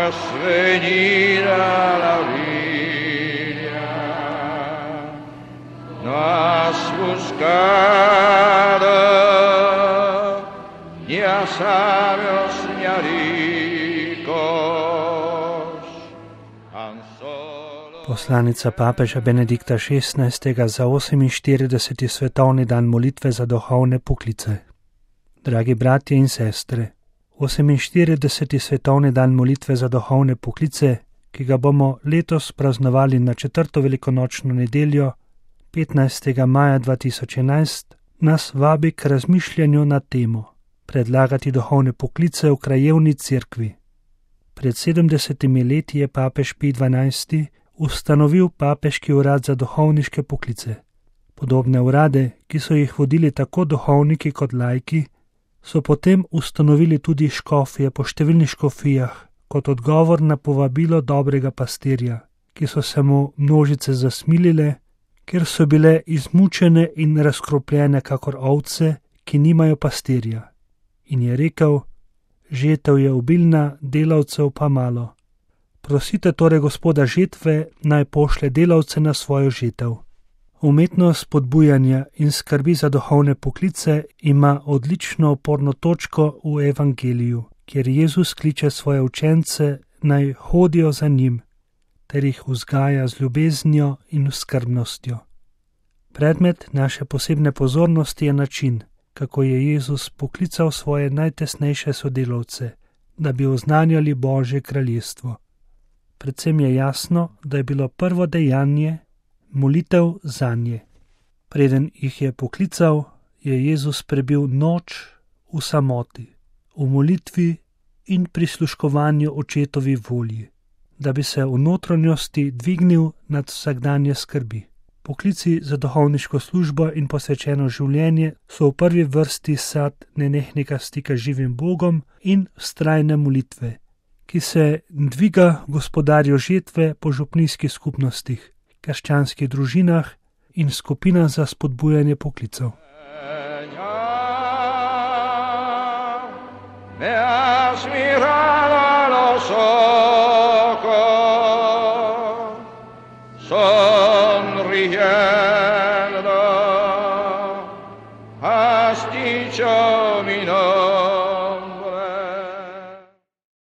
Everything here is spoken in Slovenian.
hagas venir a la orilla. No has buscado ni a sabios ni a ricos. Poslanica papeža Benedikta XVI. Za 48. svetovni dan molitve za duhovne poklice. Dragi bratje in sestre, 48. svetovni dan molitve za duhovne poklice, ki ga bomo letos praznovali na 4. velikonočno nedeljo, 15. maja 2011, nas vabi k razmišljanju na temo predlagati duhovne poklice v krajevni cerkvi. Pred 70 leti je papež Pij XII. Ustanovil papeški urad za duhovniške poklice. Podobne urade, ki so jih vodili tako duhovniki kot laiki, so potem ustanovili tudi škofje po številnih škofijah, kot odgovor na povabilo dobrega pastirja, ki so se mu množice zasmilile, ker so bile izmučene in razkropljene kakor ovce, ki nimajo pastirja. In je rekel: žetev je obilna, delavcev pa malo. Prosite torej Gospoda žetve, naj pošlje delavce na svojo žetev. Umetnost spodbujanja in skrbi za duhovne poklice ima odlično oporno točko v Evangeliju, kjer Jezus kliče svoje učence, naj hodijo za njim, ter jih vzgaja z ljubeznijo in skrbnostjo. Predmet naše posebne pozornosti je način, kako je Jezus poklical svoje najtesnejše sodelavce, da bi oznanjali Božje kraljestvo. Predvsem je jasno, da je bilo prvo dejanje molitev zanje. Preden jih je poklical, je Jezus prebil noč v samoti, v molitvi in prisluškovanju očetovi volji, da bi se v notranjosti dvignil nad vsakdanje skrbi. Poklici za duhovniško službo in posvečeno življenje so v prvi vrsti sad nenehnega stika z živim Bogom in vztrajne molitve, ki se dviga gospodarju žetve po župnijskih skupnostih, krščanskih družinah in skupinah za spodbujanje poklicev. Sonriendo